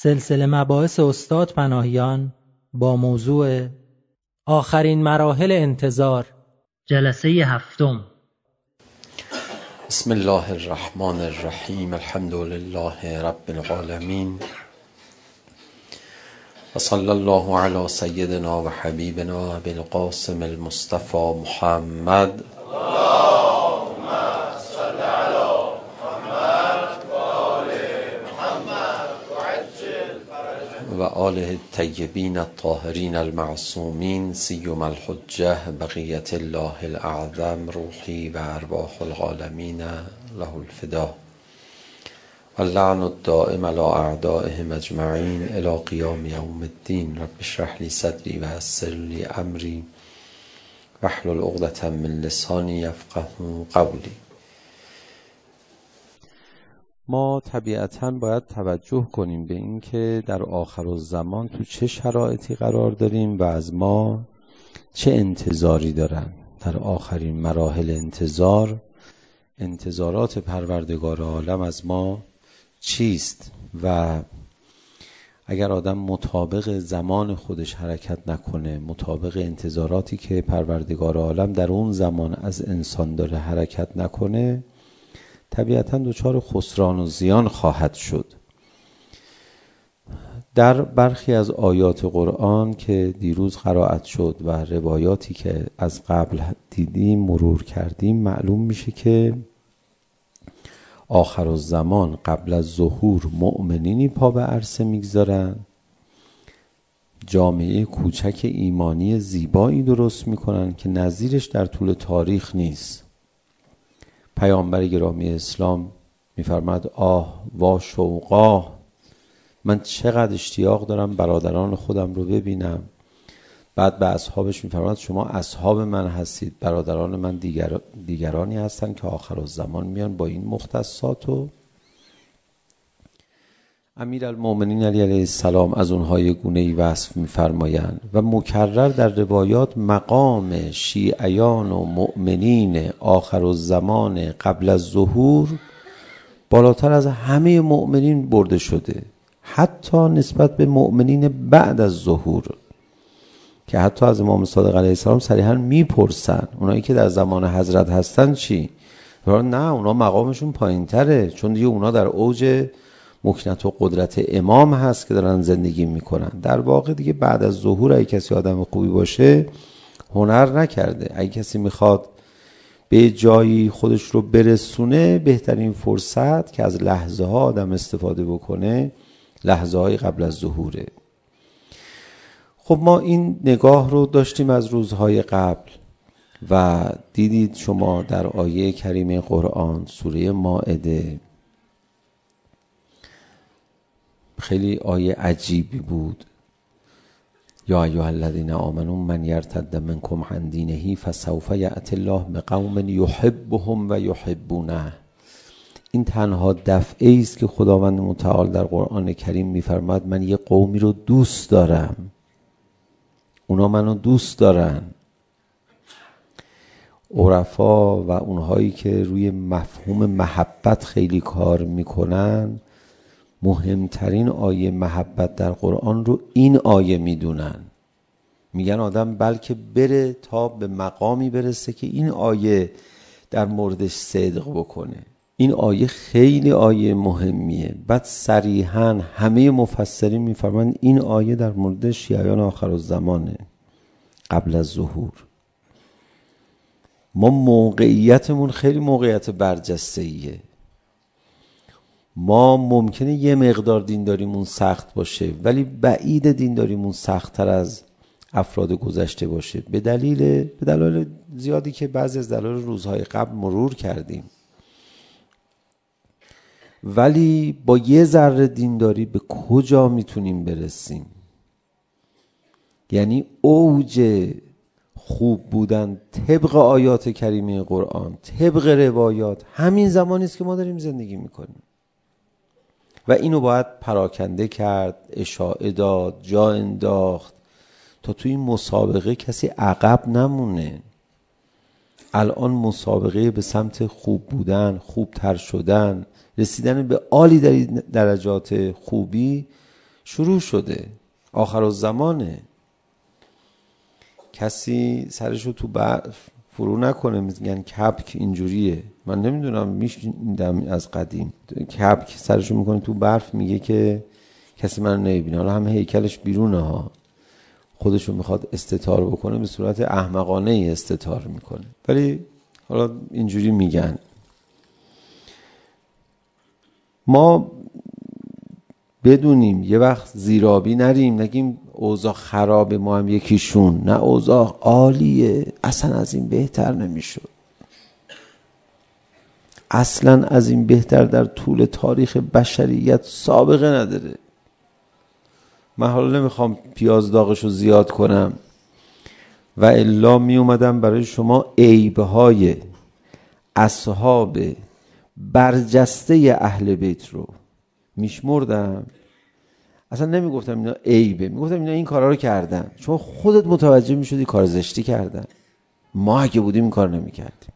سلسله مباحث استاد پناهیان با موضوع آخرین مراحل انتظار، جلسه 7. بسم الله الرحمن الرحیم. الحمد لله رب العالمین و صلی الله علی سیدنا و حبیبنا ابی القاسم المصطفى محمد و آله الطیبین الطاهرین المعصومین سیما الحجة بقیة الله الاعظم روحی و ارواح العالمین له الفدا و اللعن الدائم علی اعدائهم اجمعین الی قیام یوم الدین. رب اشرح لی صدری و یسر لی امری واحلل عقدة من لسانی یفقهوا قولی. ما طبیعتاً باید توجه کنیم به این که در آخرالزمان تو چه شرایطی قرار داریم و از ما چه انتظاری دارن. در آخرین مراحل انتظارات پروردگار عالم از ما چیست و اگر آدم مطابق زمان خودش حرکت نکنه، مطابق انتظاراتی که پروردگار عالم در اون زمان از انسان داره حرکت نکنه، طبیعتاً دچار خسران و زیان خواهد شد. در برخی از آیات قرآن که دیروز قرائت شد و روایاتی که از قبل دیدیم مرور کردیم، معلوم میشه که آخرالزمان قبل از ظهور مؤمنینی پا به عرصه میگذارن، جامعه کوچک ایمانی زیبایی درست میکنن که نظیرش در طول تاریخ نیست. پیامبر گرامی اسلام میفرماد آه وا شوقا، من چقدر اشتیاق دارم برادران خودم رو ببینم. بعد به اصحابش میفرماد شما اصحاب من هستید، برادران من دیگرانی هستن که آخرالزمان میان با این مختصات. و امیرالمؤمنین علی علیه السلام از اونها یک گونه‌ای وصف می‌فرمایند و مکرر در روایات مقام شیعیان و مؤمنین آخرالزمان قبل از ظهور بالاتر از همه مؤمنین برده شده، حتی نسبت به مؤمنین بعد از ظهور، که حتی از امام صادق علیه السلام صریحاً میپرسن اونایی که در زمان حضرت هستن چی؟ نه، اونا مقامشون پایین‌تره، چون دیگه اونا در اوج مکنت و قدرت امام هست که دارن زندگی میکنن. در واقع دیگه بعد از ظهور اگه کسی آدم خوبی باشه هنر نکرده. اگه کسی میخواد به جایی خودش رو برسونه، بهترین فرصت که از لحظه ها آدم استفاده بکنه لحظه های قبل از ظهوره. خب ما این نگاه رو داشتیم از روزهای قبل و دیدید شما در آیه کریمه قرآن سوره مائده، خیلی آیه عجیبی بود. یا ایها الذین آمنوا من یرتد منکم عن دینه فسوف یأتی الله بقوم یحبهم و یحبونه. این تنها دفعه است که خداوند متعال در قرآن کریم میفرماد من یه قومی رو دوست دارم، اونا منو دوست دارن. عرفا و اونهایی که روی مفهوم محبت خیلی کار میکنن، مهمترین آیه محبت در قرآن رو این آیه میدونن. میگن آدم بلکه بره تا به مقامی برسه که این آیه در موردش صدق بکنه. این آیه خیلی آیه مهمیه. بعد صریحاً همه مفسرین میفرمایند این آیه در مورد شیعیان آخرالزمانه قبل از ظهور. ما موقعیتمون خیلی موقعیت برجسته‌ایه. ما ممکنه یه مقدار دینداریمون سخت باشه، ولی بعید دینداریمون سخت‌تر از افراد گذشته باشه، به دلایل زیادی که بعضی از دلایل روزهای قبل مرور کردیم. ولی با یه ذره دینداری به کجا میتونیم برسیم؟ یعنی اوج خوب بودن طبق آیات کریمه قرآن، طبق روایات، همین زمانی است که ما داریم زندگی میکنیم و اینو باید پراکنده کرد، اشاعه داد، جا انداخت تا توی این مسابقه کسی عقب نمونه. الان مسابقه به سمت خوب بودن، خوبتر شدن، رسیدن به عالی در درجات خوبی شروع شده، آخرالزمانه. کسی سرشو تو برف فرو نکنه. میگن کبک اینجوریه، من نمیدونم، میشنیدم از قدیم کبک سرشو میکنه تو برف، میگه که کسی من نمیبینه. حالا همه هیکلش بیرونه ها، خودشو میخواد استتار بکنه، به صورت احمقانه ای استتار میکنه، ولی حالا اینجوری میگن. ما بدونیم یه وقت زیرابی نریم، نگیم اوضاع خرابه ما هم یکیشون، نه اوضاع عالیه، اصلا از این بهتر نمیشد، اصلا از این بهتر در طول تاریخ بشریت سابقه نداره. من حالا نمیخوام پیاز داغشو زیاد کنم و الا می اومدم برای شما عیبهای اصحاب برجسته اهل بیت رو میشمردم. اصلا نمیگفتم اینا عیبه، میگفتم اینا این کارا رو کردن، چون خودت متوجه میشدی کار زشتی کردن، ما اگه بودیم این کار نمیکردیم.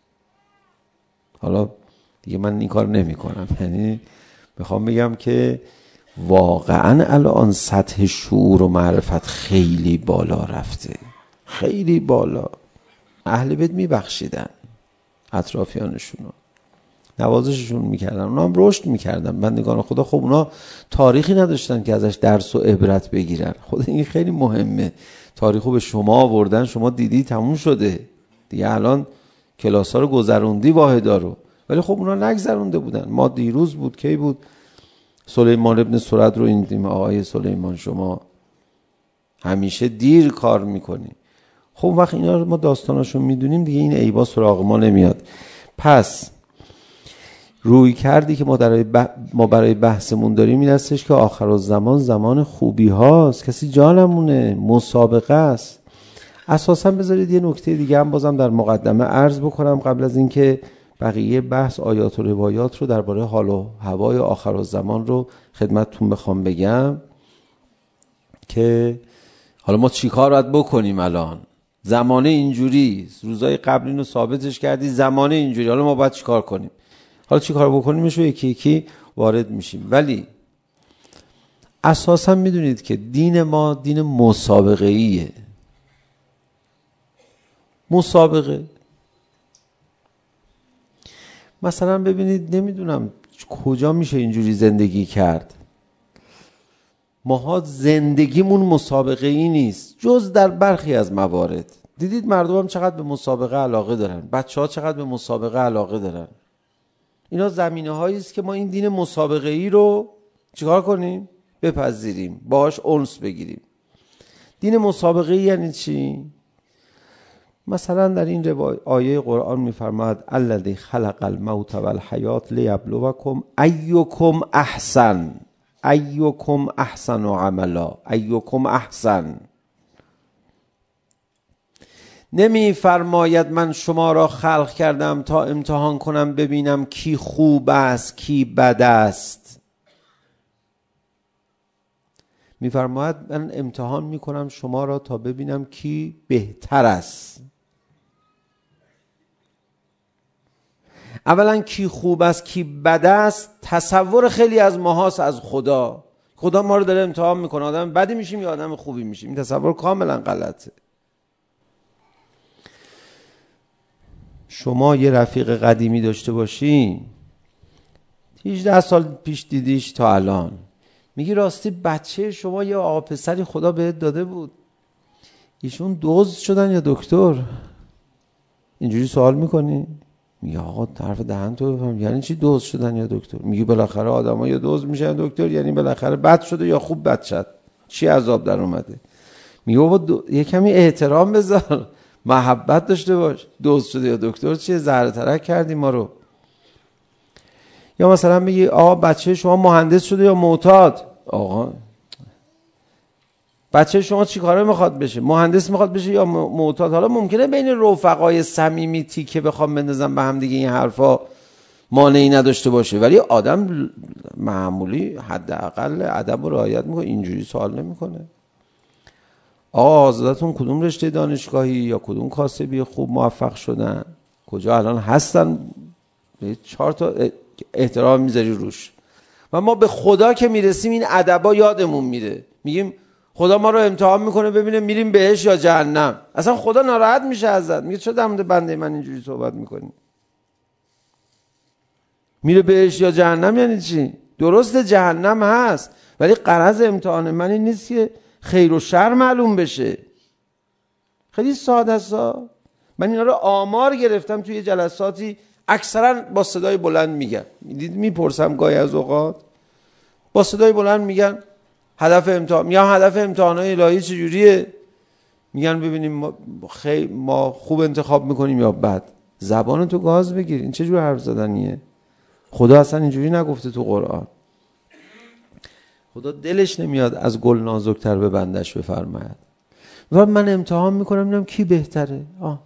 حالا دیگه من این کار نمیکنم، یعنی میخوام بگم که واقعا الان سطح شعور و معرفت خیلی بالا رفته، خیلی بالا. اهل بیت میبخشیدن اطرافیانشونو، نوازششون میکردن، اونا هم رشد میکردن. بندگان خدا خب اونا تاریخی نداشتن که ازش درس و عبرت بگیرن. خود این خیلی مهمه، تاریخو به شما آوردن، شما دیدی تموم شده دیگه، الان کلاسا رو گذروندی واحدا رو، ولی خب اونا نگذرونده بودن. ما دیروز بود کی بود سلیمان ابن سرد رو، این آقای سلیمان شما همیشه دیر کار میکنی. خب وقت اینا رو ما داستاناشو میدونیم دیگه، این عیبا سراغ ما نمیاد. پس روی کردی که ما برای بحثمون داریم این هستش که آخرالزمان زمان خوبی هاست، کسی جانمونه، مسابقه است. اساسا بذارید یه نکته دیگه هم بازم در مقدمه عرض بکنم قبل از اینکه بقیه بحث آیات و روایات رو درباره حال و هوای آخرالزمان رو خدمتتون بخوام بگم که حالا ما چی کار باید بکنیم. الان زمانه اینجوری، روزای قبلی رو ثابتش کردی، زمانه اینجوری، حالا ما باید چی کار کنیم؟ حالا چی کار بکنیمش رو یکی یکی وارد میشیم. ولی اساسا میدونید که دین ما دین مسابقه ایه. مسابقه مثلا ببینید، نمیدونم کجا میشه اینجوری زندگی کرد. ماها زندگیمون مسابقه ای نیست جز در برخی از موارد. دیدید مردم هم چقدر به مسابقه علاقه دارن، بچه ها چقدر به مسابقه علاقه دارن. اینا زمینه هایی است که ما این دین مسابقه ای رو چیکار کنیم؟ بپذیریم، باهاش انس بگیریم. دین مسابقه ای یعنی چی؟ مثلا در این آیه قرآن میفرماید الذی خلق الموت والحیات لیبلوکم ایکم احسن عملا. ایکم احسن نمی فرماید من شما را خلق کردم تا امتحان کنم ببینم کی خوب است کی بد است. می فرماید من امتحان می کنم شما را تا ببینم کی بهتر است. اولا کی خوب است کی بد است تصور خیلی از ماهاست از خدا. خدا ما رو داره امتحان میکنه، آدم بدی میشیم یا آدم خوبی میشیم. این تصور کاملا غلطه. شما یه رفیق قدیمی داشته باشین 18 سال پیش دیدیش تا الان، میگی راستی بچه شما یه آقا پسری خدا بهت داده بود، ایشون دزد شدن یا دکتر؟ اینجوری سوال میکنی؟ میگه آقا طرف دهن تو بفهم، یعنی چی دزد شدن یا دکتر؟ میگی بالاخره آدم ها یا دزد میشن دکتر، یعنی بالاخره بد شده یا خوب بد شد، چی عذاب در اومده؟ میگه بابا یه کمی احترام بذار، محبت داشته باش. دزد شده یا دکتر چیه؟ زهر ترک کردی ما رو. یا مثلا میگی آقا بچه شما مهندس شده یا معتاد؟ آقا بچه شما چی کاره میخواد بشه؟ مهندس میخواد بشه یا معتاد؟ حالا ممکنه بین رفقای صمیمی تیکه بخوام بندازم به هم دیگه این حرفا مانعی نداشته باشه، ولی آدم معمولی حداقل ادب و رعایت میکنه، اینجوری سوال نمیکنه. آقا آزادتون کدوم رشته دانشگاهی یا کدوم کاسبی خوب موفق شدن، کجا الان هستن، 4 تا احترام میذاری روش. و ما به خدا که میرسیم این ادبا یادمون میره، میگیم خدا ما رو امتحان میکنه ببینه میریم بهش یا جهنم. اصلا خدا ناراحت میشه ازت، میگه چرا در مورد بنده من اینجوری صحبت میکنی؟ میره بهش یا جهنم یعنی چی؟ درست جهنم هست، ولی غرض امتحان من این نیست که خیر و شر معلوم بشه. خیلی ساده است. من اینا رو آمار گرفتم توی جلساتی، اکثرا با صدای بلند میگن، میپرسم گاهی از اوقات با صدای بلند میگن هدف امتحان، یا هدف امتحانات الهی چجوریه؟ میگن ببینیم ما خوب انتخاب میکنیم یا بد. زبان تو گاز بگیر، این چه جور حرف زدنیه؟ خدا اصلا اینجوری نگفته تو قرآن. خدا دلش نمیاد از گل نازکتر به بندش بفرماید. و من امتحان میکنم ببینم کی بهتره.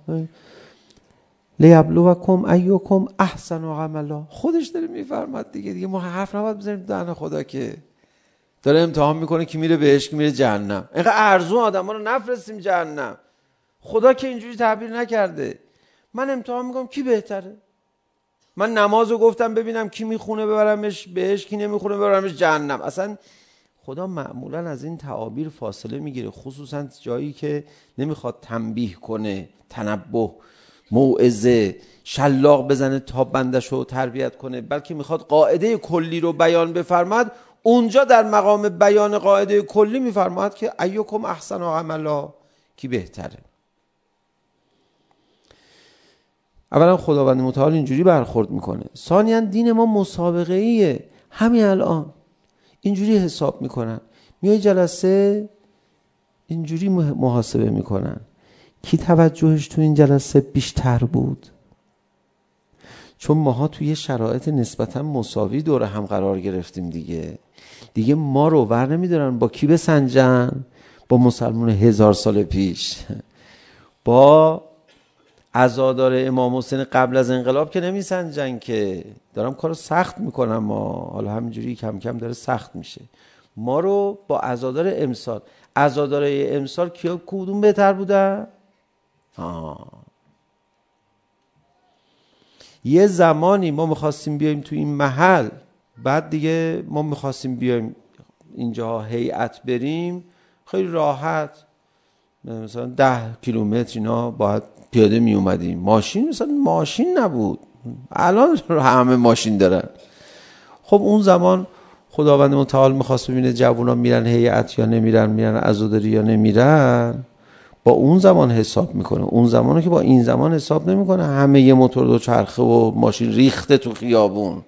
لیبلوکم ایکم احسن عملا. خودش داره میفرماد دیگه ما حرف نباید بزنیم دهن خدا که داره امتحان میکنه کی میره بهش کی میره جهنم. اینقدر ارزو آدما رو نفرستیم جهنم. خدا که اینجوری تعبیر نکرده. من امتحان میکنم کی بهتره. من نمازو گفتم ببینم کی میخونه ببرمش بهش، کی نمیخونه ببرمش جهنم. اصلا خدا معمولا از این تعابیر فاصله میگیره، خصوصا جایی که نمیخواد تنبیه کنه، تنبه، موعظه، شلاق بزنه تا بندشو تربیت کنه، بلکه میخواد قاعده کلی رو بیان بفرماد. اونجا در مقام بیان قاعده کلی میفرماد که ایکم احسن عملا، کی بهتره. اولا خداوند متعال اینجوری برخورد میکنه. ثانیاً دین ما مسابقه ایه. همین الان اینجوری حساب میکنن، میای جلسه اینجوری محاسبه میکنن کی توجهش تو این جلسه بیشتر بود. چون ماها توی شرایط نسبتاً مساوی دور هم قرار گرفتیم دیگه ما رو ور نمیدارن با کی بسنجن؟ با مسلمان 1000 سال پیش، با عزادار امام حسین قبل از انقلاب که نمیسنجن که. دارم کارو سخت میکنم، ما حالا همینجوری کم کم داره سخت میشه. ما رو با عزادار امسال، عزادارای امسال کیا کدوم بهتر بودن؟ یه زمانی ما میخواستیم بیایم تو این محل، بعد دیگه ما میخواستیم بیایم اینجا هیئت بریم، خیلی راحت مثلا 10 کیلومتر اینا باید پیاده می اومدیم. ماشین مثلا ماشین نبود، الان همه ماشین دارن. خب اون زمان خداوند متعال میخواست ببینه جوونا میرن هیئت یا نمیرن، میرن عزاداری یا نمیرن، با اون زمان حساب میکنه. اون زمانو که با این زمان حساب نمیکنه. همه یه موتور دو چرخه و ماشین ریخته تو خیابون،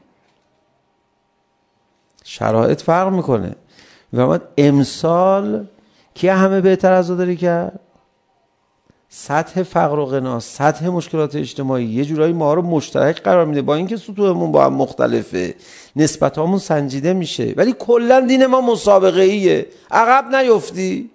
شرایط فرق میکنه. و امسال کی همه بهتر عزاداری کرد؟ سطح فقر و غنا، سطح مشکلات اجتماعی یه جورایی ما رو مشترک قرار میده، با اینکه سطوحمون با هم مختلفه، نسبتامون سنجیده میشه، ولی کلا دین ما مسابقه ایه. عقب نیفتی.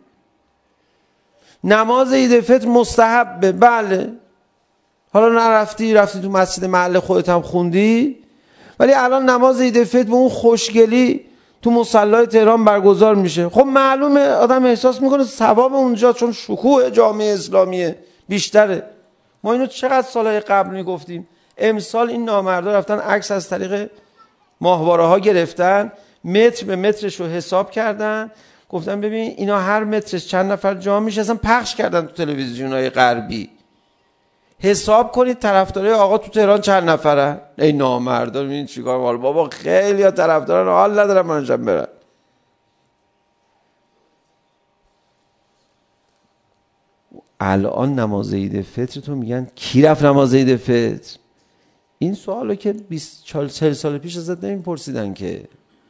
نماز عید فطر مستحبه، بله، حالا نرفتی، رفتی تو مسجد محل خودت هم خوندی، ولی الان نماز عید فطر به اون خوشگلی تو مصلی تهران برگزار میشه. خب معلومه آدم احساس میکنه ثواب اونجا، چون شکوه جامعه اسلامیه بیشتره. ما اینو چقدر سالهای قبل میگفتیم. امسال این نامردا رفتن عکس از طریق ماهواره ها گرفتن، متر به مترش رو حساب کردن، گفتن ببین اینا هر مترش چند نفر جا میشه، اصلا پخش کردن تو تلویزیون‌های غربی. حساب کنید طرفدارای آقا تو تهران چند نفره. ای نامردا ببین چیکار وال بابا، خیلی ها طرفداران حال ندارن منشم برن. الان نماز عید فطر تو میگن کی رفت نماز عید فطر؟ این سوالو که 40 سال پیش ازت نمیپرسیدن که.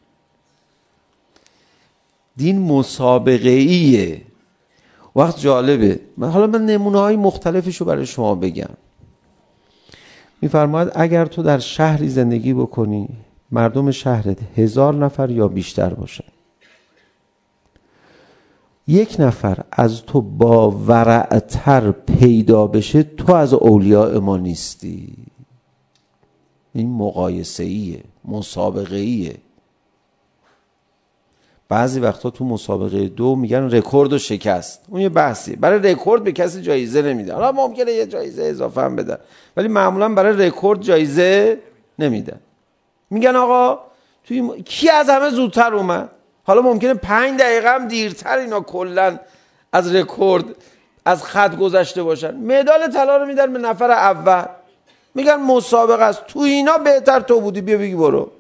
دین مسابقه ایه. وقت جالبه، حالا من نمونه‌های مختلفشو برای شما بگم. میفرماید اگر تو در شهری زندگی بکنی، مردم شهرت 1000 نفر یا بیشتر باشن، یک نفر از تو با ورعتر پیدا بشه، تو از اولیاء ما نیستی. این مقایسه ایه، مسابقه ایه. بعضی وقتا تو مسابقه 2 میگن رکورد و شکست، اون یه بحثیه. برای رکورد به کسی جایزه نمیدن، حالا ممکنه یه جایزه اضافه هم بدن، ولی معمولا برای رکورد جایزه نمیدن. میگن آقا کی از همه زودتر اومد؟ حالا ممکنه 5 دقیقه هم دیرتر اینا کلن از رکورد از خط گذشته باشن، مدال طلا رو میدن به نفر اول، میگن مسابقه است، تو اینا بهتر تو بودی، بیا بگی برو.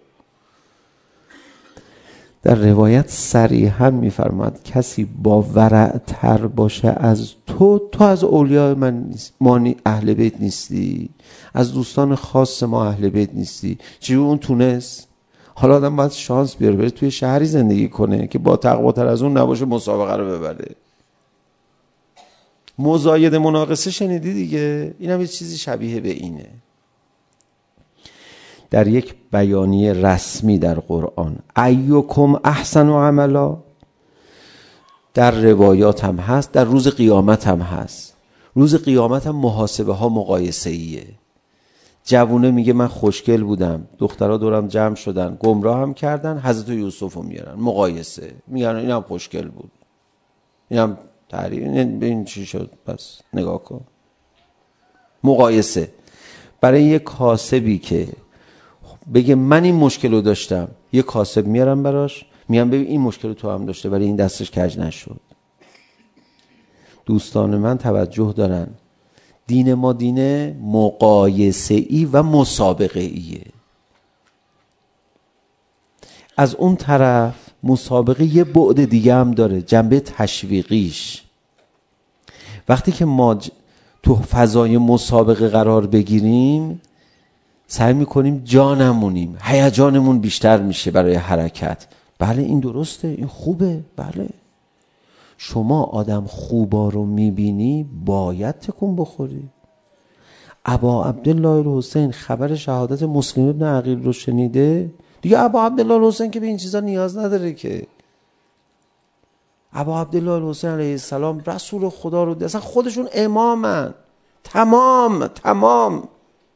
در روایت صریحا میفرماد کسی با ورع‌تر باشه از تو از اولیاء من ما اهل بیت نیستی، از دوستان خاص ما اهل بیت نیستی. چی اون تونست؟ حالا آدم باید شانس بیاره بره توی شهری زندگی کنه که با تقواتر از اون نباشه مسابقه رو ببره. مزاید مناقصه شنیدی دیگه، این هم یه چیزی شبیه به اینه. در یک بیانیه رسمی در قرآن ایکم احسن عملا، در روایات هم هست، در روز قیامت هم هست. روز قیامت هم محاسبه ها مقایسه ایه. جوونه میگه من خوشگل بودم، دخترها دورم جمع شدن گمراه هم کردن، حضرت یوسف رو میارن مقایسه، میگن اینم خوشگل بود، اینم تعریف، این چی شد؟ پس نگاه کن. مقایسه برای یک کاسبی که بگه من این مشکل رو داشتم، یک کاسب میارم براش، میگم ببین این مشکل رو تو هم داشته ولی این دستش کج نشد. دوستان من توجه دارن، دین ما دین مقایسه ای و مسابقه ایه. از اون طرف مسابقه یه بعد دیگه هم داره، جنبه تشویقیش. وقتی که ما تو فضای مسابقه قرار بگیریم سعی میکنیم جا نمونیم، هیجانمون بیشتر میشه برای حرکت. بله این درسته، این خوبه. بله شما آدم خوبا رو میبینی باید تکون بخوری. ابا عبدالله الحسین خبر شهادت مسلم ابن عقیل رو شنیده دیگه، ابا عبدالله الحسین که به این چیزا نیاز نداره که. ابا عبدالله الحسین علیه السلام رسول خدا رو اصلا خودشون امامن، تمام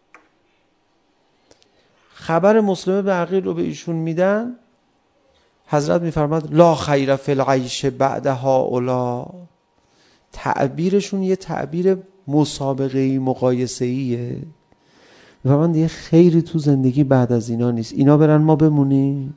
خبر مسلم ابن عقیل رو به ایشون میدن، حضرت میفرماد لا خیر فی العیش بعد هؤلاء. تعبیرشون یه تعبیر مسابقه‌ای مقایسه‌ایه. میفرمان دیگه خیری تو زندگی بعد از اینا نیست، اینا برن ما بمونیم.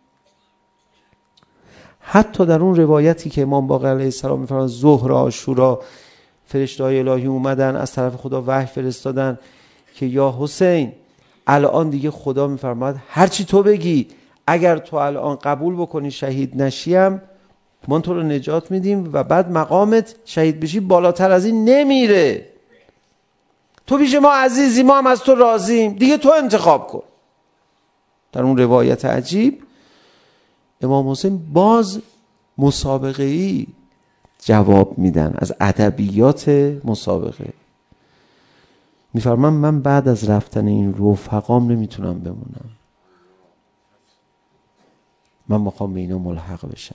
حتی در اون روایتی که امام باقر علیه السلام میفرمان ظهر عاشورا فرشته‌های الهی اومدن از طرف خدا وحی فرستادن که یا حسین الان دیگه خدا میفرماد هر چی تو بگی، اگر تو الان قبول بکنی شهید نشیم ما تو رو نجات میدیم و بعد مقامت شهید بشی بالاتر از این نمیره. تو پیش ما عزیزی، ما هم از تو راضیم، دیگه تو انتخاب کن. در اون روایت عجیب امام حسین باز مسابقه‌ای جواب میدن از ادبیات مسابقه. میفرمان من بعد از رفتن این رفقام نمیتونم بمونم، من میخوام به اینا ملحق بشم.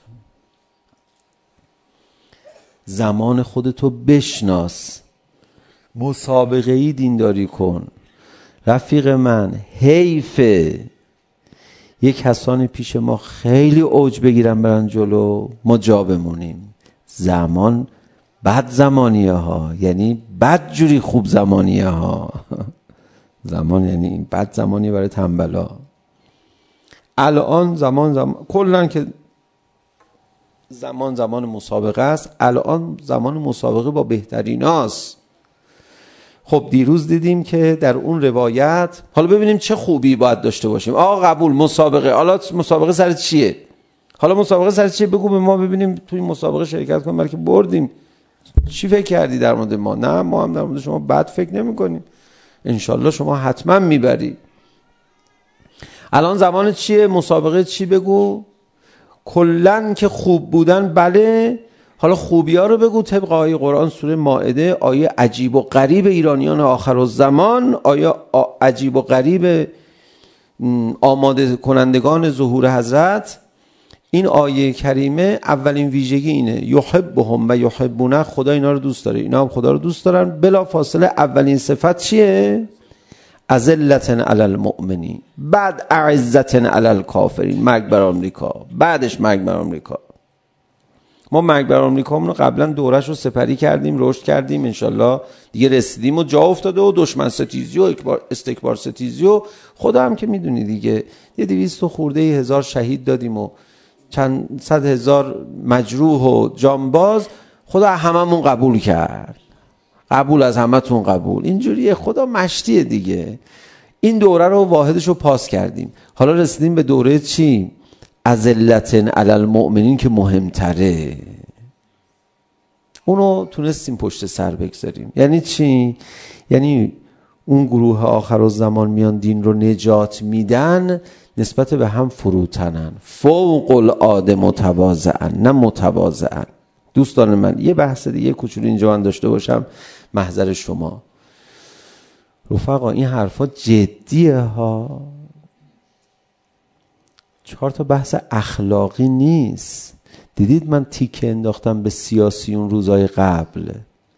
زمان خودتو بشناس، مسابقه‌ای دینداری کن. رفیق من حیفه یک کسانی پیش ما خیلی اوج بگیرن برن جلو، ما جا بمونیم. زمان بد زمانیه ها، یعنی بد جوری خوب زمانیه ها. زمان یعنی بد زمانی برای تنبلا. الان زمان کلن که زمان مسابقه است، الان زمان مسابقه با بهتریناست. خب دیروز دیدیم که در اون روایت، حالا ببینیم چه خوبی باید داشته باشیم. آقا قبول مسابقه، حالا مسابقه سر چیه؟ بگو به ما ببینیم توی مسابقه شرکت کنیم، بلکه بردیم چی فکر کردی در مورد ما؟ نه ما هم در مورد شما بد فکر نمی کنیم، انشالله شما حتما میبری. الان زمان چیه؟ مسابقه چی؟ بگو. کلن که خوب بودن بله، حالا خوبی ها رو بگو. طبق آیه قرآن سوره مائده، آیه عجیب و غریب ایرانیان آخرالزمان، آیه عجیب و غریب آماده کنندگان ظهور حضرت. این آیه کریمه اولین ویژگی اینه یحبهم و یحبونه، خدا اینا رو دوست داره، اینا هم خدا رو دوست دارن. بلا فاصله اولین صفت چیه؟ اذلة علی المؤمنین، بعد اعزة علی الکافرین، مرگ بر آمریکا، بعدش مرگ بر آمریکا. ما مرگ بر آمریکا رو قبلا دورش رو سپری کردیم، رشد کردیم، انشالله دیگه رسیدیم و جا افتاده و دشمن ستیزی و استکبار ستیزی و خدا هم که میدونی دیگه، یه 200 خورده هزار شهید دادیم و چند صد هزار مجروح و جانباز، خدا هممون قبول کرد، قبول از همتون قبول. اینجوریه، خدا مشتیه دیگه. این دوره رو واحدش رو پاس کردیم، حالا رسیدیم به دوره چی؟ اذلة علی المؤمنین که مهمتره. اونو تونستیم پشت سر بگذاریم. یعنی چی؟ یعنی اون گروه آخرالزمان میان دین رو نجات میدن، نسبت به هم فروتنن، فوق العاده متواضعن، نه متواضعن. دوستان من یه بحث دیگه کوچولو اینجا من داشته باشم محضر شما. رفقا این حرفا جدیه ها، 4 تا بحث اخلاقی نیست. دیدید من تیکه انداختم به سیاسیون روزای قبل،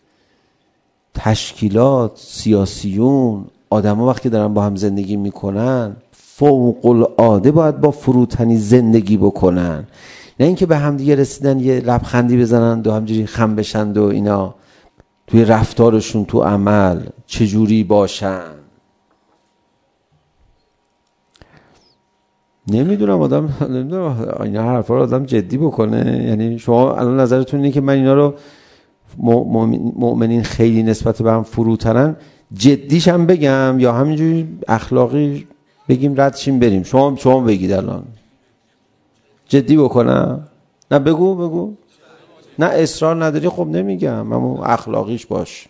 تشکیلات، سیاسیون، آدم ها وقتی دارن با هم زندگی میکنن فوق العاده باید با فروتنی زندگی بکنن، نه اینکه به هم دیگه رسیدن یه لبخندی بزنن و همجوری خم بشند و اینا توی رفتارشون تو عمل چجوری باشن. نمیدونم اینا حرفا رو آدم جدی بکنه. یعنی شما الان نظرتون اینه که من اینا رو مؤمنین خیلی نسبت به هم فروترن جدیش هم بگم یا همینجوری اخلاقی بگیم ردشیم بریم؟ شما بگید الان جدی بکنم؟ نه بگو نه اصرار نداری خب نمیگم، اما اخلاقیش باش،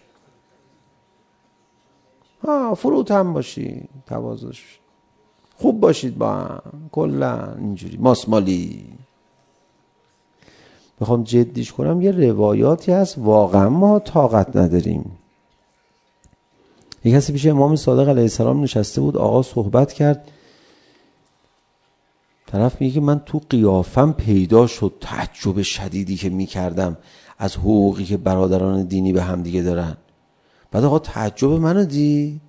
فروت هم باشی، تواضعش خوب باشید با هم، کلا اینجوری ماسمالی. بخوام جدیش کنم یه روایاتی هست واقعا ما طاقت نداریم. یک کسی پیش امام صادق علیه السلام نشسته بود، آقا صحبت کرد، طرف میگه که من تو قیافم پیدا شد تعجب شدیدی که میکردم از حقوقی که برادران دینی به هم دیگه دارن. بعد آقا تعجب منو دید،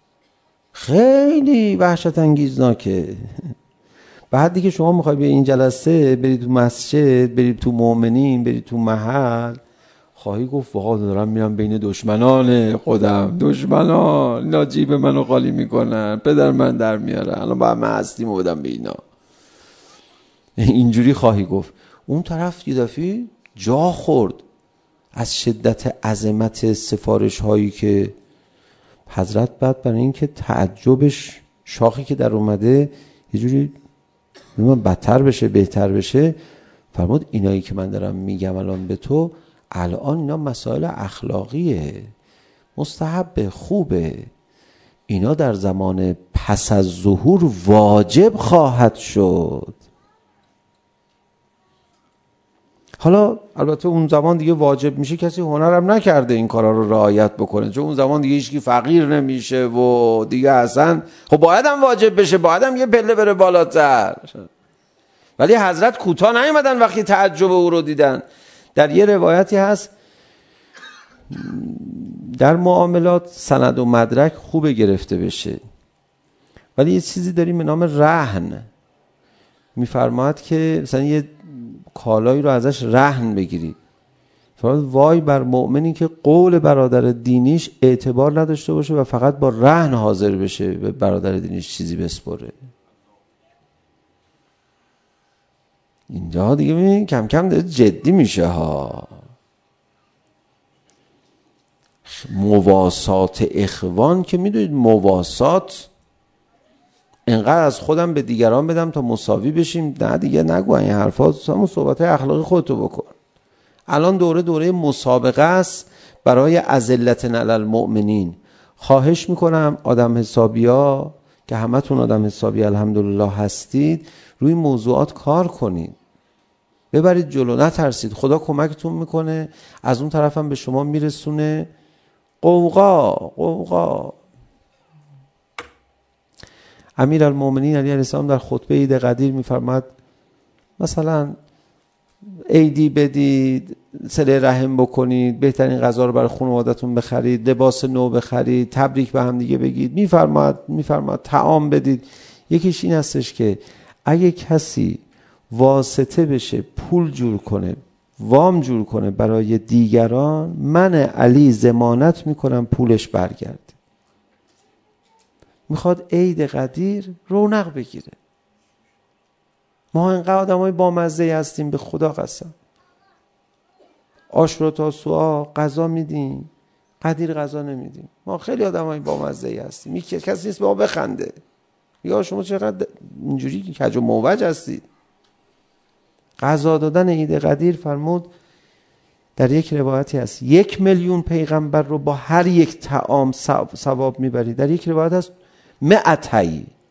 خیلی وحشت انگیزناکه. بعد دیگه شما میخوای به این جلسه برید تو مسجد، برید تو مؤمنین، برید تو محل، خواهی گفت واقعا دارم میرم بین دشمنان خودم، دشمنان ناجیب منو خالی میکنن، پدر من در میارن، الان باید من هستیمو بدم به اینا، اینجوری خواهی گفت. اون طرف یه دفعه جا خورد از شدت عظمت سفارش هایی که حضرت بعد برای این که تعجبش شاخی که در اومده یه جوری بدتر بشه بهتر بشه، فرمود اینایی که من دارم میگم الان به تو، الان اینا مسائل اخلاقیه، مستحب، خوبه، اینا در زمان پس از ظهور واجب خواهد شد. حالا البته اون زمان دیگه واجب میشه، کسی هنرم نکرده این کارا رو رعایت بکنه، چون اون زمان دیگه هیچکی فقیر نمیشه و دیگه اصلا خب باید هم واجب بشه، باید هم یه پله بره بالاتر. ولی حضرت کوتاه نیومدن وقتی تعجب او رو دیدن. در یه روایتی هست در معاملات سند و مدرک خوبه گرفته بشه، ولی یه چیزی داریم به نام رهن. میفرماید که مثلا یه کالایی رو ازش رهن بگیری، وای بر مؤمنی که قول برادر دینیش اعتبار نداشته باشه و فقط با رهن حاضر بشه به برادر دینیش چیزی بسپره. اینجا دیگه ببین کم کم داره جدی میشه ها. مواسات اخوان که میدونید مواسات اینقدر از خودم به دیگران بدم تا مساوی بشیم، نه دیگه نگو این حرفا، همون صحبت‌های اخلاقی خودتو بکن. الان دوره مسابقه است برای اذلة علی المؤمنین. خواهش میکنم آدم حسابیا که همتون آدم حسابی الحمدلله هستید، روی موضوعات کار کنید، ببرید جلو، نترسید، خدا کمکتون میکنه. از اون طرف هم به شما میرسونه قوقا. امیرالمومنین علیه السلام در خطبه عید قدیر میفرماد مثلا عیدی بدید، صله رحم بکنید، بهترین غذا رو برای خانواده‌تون بخرید، لباس نو بخرید، تبریک به هم دیگه بگید. میفرماد طعام بدید. یکیش این هستش که اگه کسی واسطه بشه پول جور کنه وام جور کنه برای دیگران، من علی ضمانت میکنم پولش برگرده. میخواد عید قدیر رونق بگیره. ما اینقدر آدمای بامزه هستیم به خدا قسم. عاشورا تاسوعا غذا میدیم، قدیر غذا نمیدیم. ما خیلی آدمای بامزه هستیم. یک کسی نیست به ما بخنده. یا شما چقدر اینجوری کج و موج هستید. غذا دادن عید قدیر فرمود در یک روایتی هست 1 میلیون پیغمبر رو با هر یک طعام ثواب میبری. در یک روایت هست 200،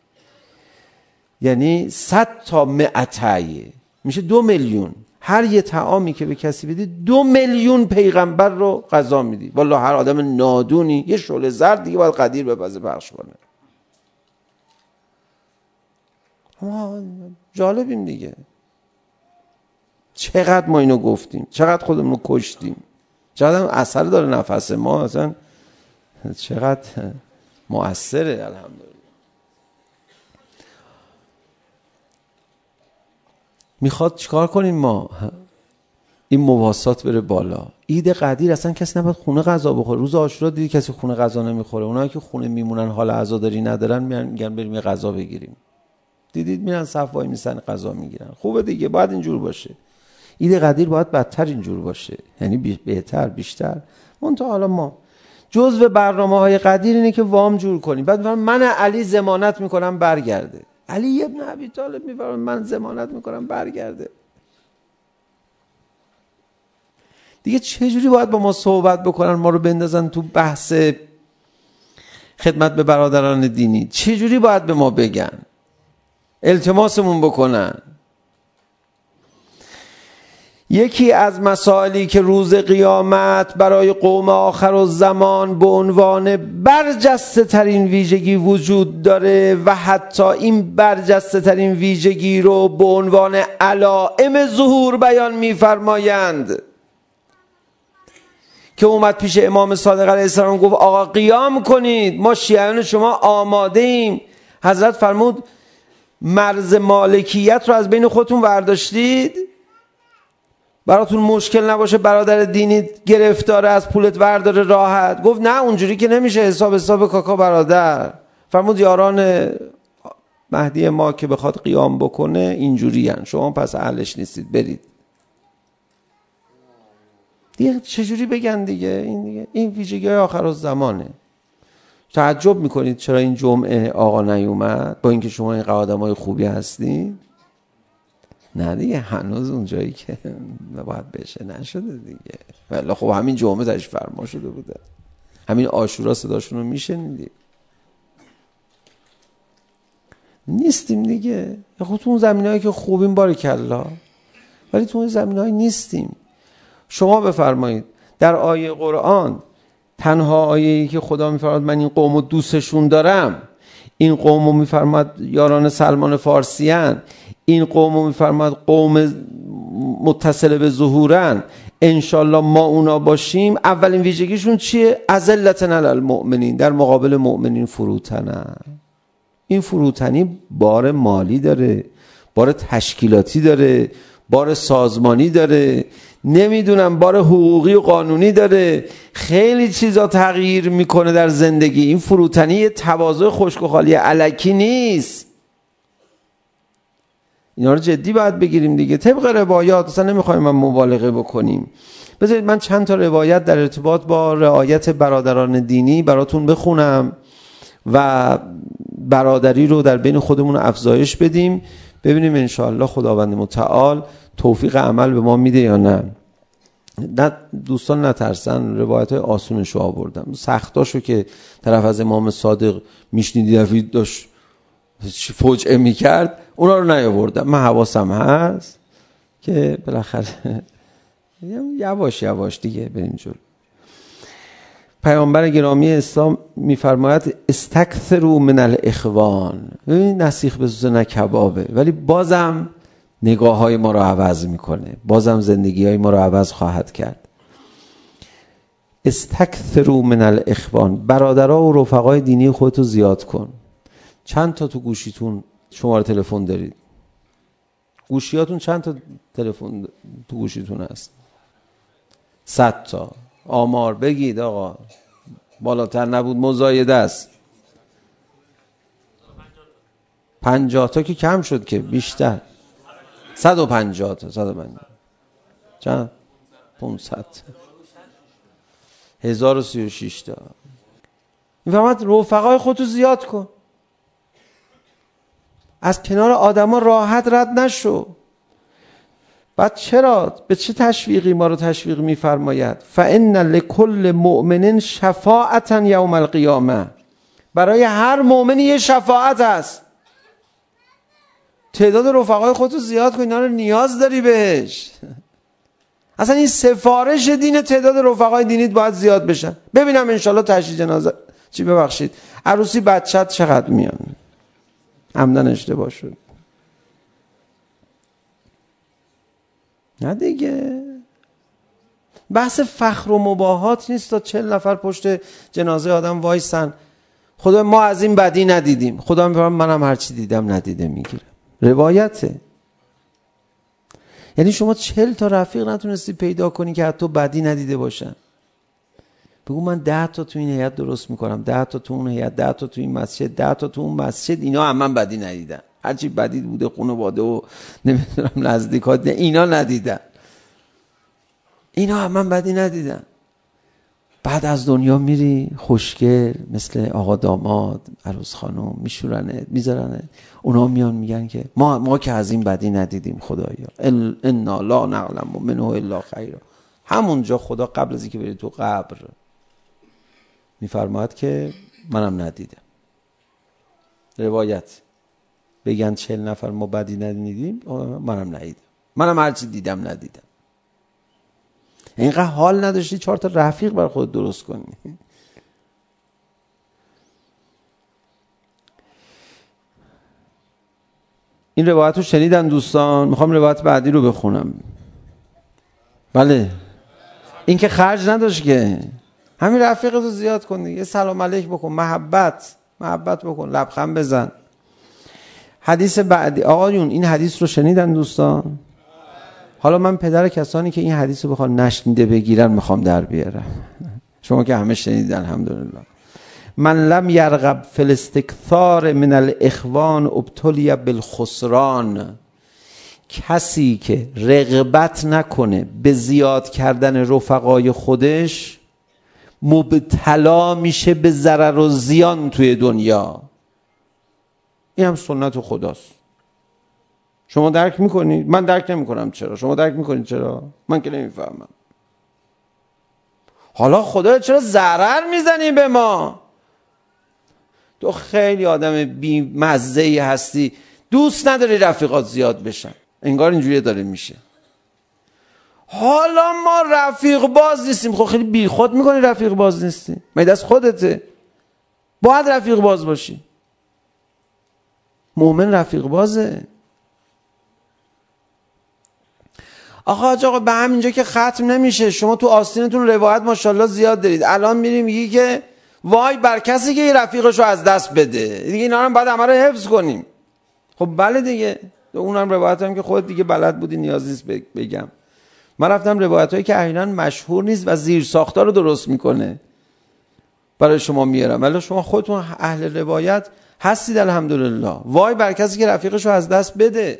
یعنی 100 تا 200 میشه 2 میلیون. هر یه طعامی که به کسی بدی 2 میلیون پیغمبر رو غذا میدی. والله هر آدم نادونی یه شعله زرد دیگه باید قدیر بپزه پخش کنه. ما جالبیم دیگه. چقدر ما اینو گفتیم، چقدر خودمون رو کشتیم، چقدر اثر داره نفس ما، اصلا چقدر مؤثره. الحمدلله. میخواد چیکار کنیم ما؟ این مواسات بره بالا. عید قدیر اصلا کسی نباید خونه غذا بخوره. روز عاشورا دیدی کسی خونه غذا نمیخوره. اونایی که خونه میمونن حال عزاداری ندارن میگن بریم یه غذا بگیریم. دیدید میرن صف وای میسن غذا میگیرن. خوبه دیگه، باید اینجور باشه. عید قدیر باید بدتر اینجور باشه، یعنی بهتر بیشتر. منتها حالا ما جزء برنامه‌های قدیر اینه که وام جور کنیم. بعد من علی ضمانت میکنم برگرده. علی ابن ابی طالب میفرماید من ضمانت میکنم برگرده. دیگه چجوری باید با ما صحبت بکنن، ما رو بندازن تو بحث خدمت به برادران دینی؟ چجوری باید به ما بگن، التماسمون بکنن؟ یکی از مسائلی که روز قیامت برای قوم آخرالزمان به عنوان برجسته ترین ویژگی وجود داره و حتی این برجسته ترین ویژگی رو به عنوان علائم ظهور بیان می‌فرمایند که اومد پیش امام صادق علیه السلام گفت آقا قیام کنید، ما شیعیان شما آماده ایم. حضرت فرمود مرز مالکیت رو از بین خودتون برداشتید؟ براتون مشکل نباشه برادر دینی گرفتاره از پولت ورداره راحت؟ گفت نه اونجوری که نمیشه، حساب کاکا برادر. فرمود یاران مهدی ما که بخواد قیام بکنه اینجوری هن، شما پس اهلش نیستید، برید. دیگه چجوری بگن دیگه؟ این ویژگی های آخرالزمانه. تعجب میکنید چرا این جمعه آقا نیومد با اینکه شما این آدمای خوبی هستید؟ نه دیگه، هنوز اون جایی که باید بشه نشده دیگه. ولی خب همین جمعه تشریف فرما شده بوده، همین عاشورا صداشون رو میشنیدیم. نیستیم دیگه. خب تو اون زمینهایی که خوبیم بارکالله، ولی تو اون زمینهایی نیستیم. شما بفرمایید در آیه قرآن تنها آیه‌ای که خدا میفرماید من این قومو دوستشون دارم، این قومو میفرماید یاران سلمان فارسیان، این قومو میفرماید قوم متصل به ظهورن، انشالله ما اونا باشیم. اولین ویژگیشون چیه؟ اذلة علی المؤمنین، در مقابل مؤمنین فروتنن. این فروتنی بار مالی داره، بار تشکیلاتی داره، بار سازمانی داره، نمیدونم بار حقوقی و قانونی داره، خیلی چیزا تغییر میکنه در زندگی. این فروتنی تواضع خشک و خالی الکی نیست. اینا رو جدی باید بگیریم دیگه. طبق روایات اصلا نمیخوایم من مبالغه بکنیم. بذارید من چند تا روایت در ارتباط با رعایت برادران دینی براتون بخونم و برادری رو در بین خودمون افزایش بدیم، ببینیم انشاءالله خداوند متعال توفیق عمل به ما میده یا نه. دوستان نترسن، روایت های آسونشو آوردم. سختاشو که طرف از امام صادق میشنیدی دفعی داشت فوجعه میکرد، اونا رو نیاوردم. من حواسم هست که بالاخره یواش یواش دیگه بریم جلو. پیامبر گرامی اسلام میفرماید استکثروا من الاخوان. این نسیخ به سوزه نه کبابه، ولی بازم نگاه های ما رو عوض میکنه، بازم زندگی های ما رو عوض خواهد کرد. استکثروا من الاخوان، برادرها و رفقای دینی خودتو زیاد کن. چند تا تو گوشیتون شماره تلفن دارید؟ گوشیاتون چند تا تلفن تو گوشیتون هست؟ 100 تا. آمار بگید آقا، بالاتر نبود مزایده است. 50 تا که کم شد که، بیشتر 150 تا. 150 چند؟ 500 1036 تا. میفهمد رفقای خودتو زیاد کن، از کنار آدما راحت رد نشو. بعد چرا؟ به چه تشویقی ما رو تشویق میفرماید؟ فإن لكل مؤمن شفاعة یوم القیامه. برای هر مؤمنی یه شفاعت هست. تعداد رفقای خودتو زیاد کن، اینا رو نیاز داری بهش. اصلا این سفارش دین، تعداد رفقای دینیت باید زیاد بشن. ببینم انشالله تشییع جنازه چی، ببخشید عروسی بچت چقدر میان. عمدن اشتباه شد. نه دیگه بحث فخر و مباهات نیست تا 40 نفر پشت جنازه آدم وایسن. خدا ما از این بدی ندیدیم. خدا میفرماید منم هر چی دیدم ندیده میگیرم. روایته. یعنی شما 40 تا رفیق نتونستی پیدا کنی که حتی بدی ندیده باشن. بگو من 10 تا تو این هیئت درست میکنم، 10 تا تو اون هیئت، 10 تا تو این مسجد، 10 تا تو اون مسجد، اینا هم من بدی ندیدن. هرچی بدی بوده خانواده و نمیدونم نزدیکات اینا ندیدن. اینا هم من بدی ندیدن. بعد از دنیا میری خوشگل مثل آقا داماد، عروس خانم، میشورنه میذارنه. اونا میان میگن که ما که از این بدی ندیدیم خدایا. انا لا نعلم منه الا خیرا. همونجا خدا قبل از اینکه بری تو قبر میفرماید که منم ندیدم. روایت بگن 40 نفر ما بدی ندیدیم، منم ندیدم. منم هرچی دیدم ندیدم. اینقدر حال نداشتی 4 تا رفیق بر خود درست کنی. این روایت رو شنیدن دوستان؟ میخوام روایت بعدی رو بخونم. بله این که خرج نداشت که، همین رفیقتو زیاد کن دیگه، سلام علیک بکن، محبت بکن، لبخند بزن. حدیث بعدی آقایون، این حدیث رو شنیدن دوستان؟ حالا من پدر کسانی که این حدیث رو بخوان نشنیده بگیرن میخوام در بیارم. شما که همه شنیدن الحمدلله. من لم یرغب فی الاستکثار من الاخوان ابتلی بالخسران. کسی که رغبت نکنه به زیاد کردن رفقای خودش مبتلا میشه به ضرر و زیان توی دنیا. این هم سنت خداست. شما درک میکنید؟ من درک نمیکنم. چرا؟ شما درک میکنید چرا؟ من که نمیفهمم. حالا خدا چرا ضرر میزنی به ما؟ تو خیلی آدم بی مزه‌ای هستی، دوست نداری رفیقات زیاد بشن. انگار اینجوری داره میشه. حالا ما رفیق باز نیستیم. خب خیلی بی خود میکنی رفیق باز نیستی. من دست خودته. باید رفیق باز باشی. مؤمن رفیق بازه. آقا به همینجا که ختم نمیشه. شما تو آستینتون روایت ماشاءالله زیاد دارید. الان میری میگی که وای بر کسی که یه رفیقشو از دست بده. دیگه اینا هم باید همه رو حفظ کنیم. خب بله دیگه. اونم روایت هم که خود دیگه بلد بودی، نیاز نیست بگم. من رفتم روایت هایی که احیانا مشهور نیست و زیر ساختار رو درست میکنه برای شما میارم. ولی شما خودتون اهل روایت هستید الحمدلله. وای بر کسی که رفیقشو از دست بده.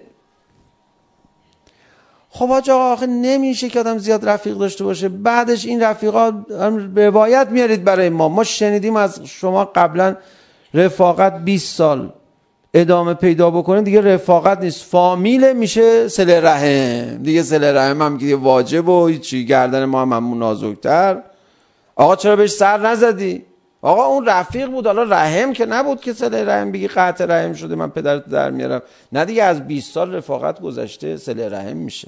خب آقا نمیشه که آدم زیاد رفیق داشته باشه. بعدش این رفیقا روایت میارید برای ما شنیدیم از شما قبلا رفاقت 20 سال ادامه پیدا بکنه دیگه رفاقت نیست، فامیل میشه، صله رحم دیگه. صله رحم هم که واجب و چی، گردن ما هم همون نازکتر. آقا چرا بهش سر نزدی؟ آقا اون رفیق بود، حالا رحم که نبود که صله رحم بگی قطع رحم شده من پدرت در میارم. نه دیگه، از 20 سال رفاقت گذشته صله رحم میشه.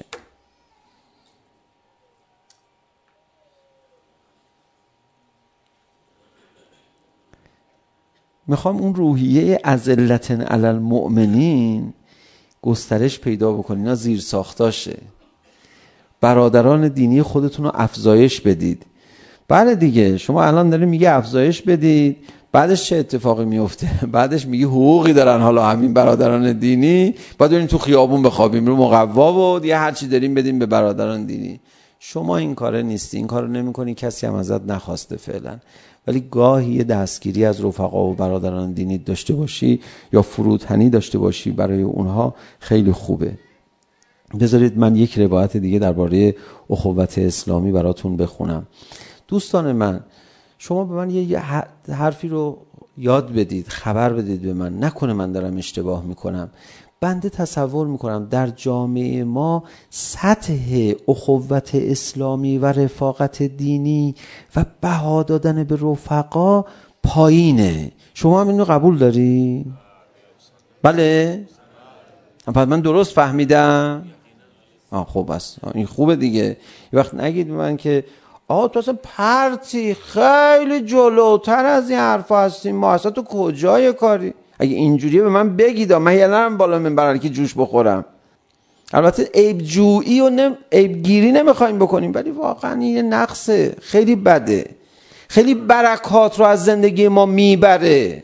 میخوام اون روحیه اذلة علی المؤمنین گسترش پیدا بکنین. اینا زیر ساختاشه. برادران دینی خودتون رو افزایش بدید. بله دیگه، شما الان دارید میگه افزایش بدید، بعدش چه اتفاقی میفته؟ بعدش میگه حقوقی دارن حالا همین برادران دینی، باید بریم تو خیابون بخوابیم رو مقوا و یه هر چی داریم بدیم به برادران دینی. شما این کاره نیستی، این کارو نمی‌کنی، کسی هم ازت نخواسته فعلا، ولی گاهی یه دستگیری از رفقا و برادران دینی داشته باشی یا فروتنی داشته باشی برای اونها خیلی خوبه. بذارید من یک روایت دیگه درباره اخوت اسلامی براتون بخونم. دوستان من، شما به من یه حرفی رو یاد بدید، خبر بدید به من، نکنه من دارم اشتباه میکنم. بنده تصور میکنم در جامعه ما سطح اخوت اسلامی و رفاقت دینی و بها دادن به رفقا پایینه. شما هم اینو قبول داری؟ بله؟ پس من درست فهمیدم؟ خب بس این خوبه دیگه. یه وقت نگید به من که آقا تو اصلا پرتی، خیلی جلوتر از این حرفا هستیم، ما اصلا تو کجای کاری؟ اگه اینجوریه به من بگید، من یه نرم بالا منبر که جوش بخورم. البته عیب جویی و عیب گیری نمیخوایم بکنیم، ولی واقعا این نقصه، خیلی بده، خیلی برکات رو از زندگی ما میبره،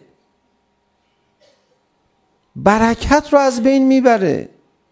برکت رو از بین میبره.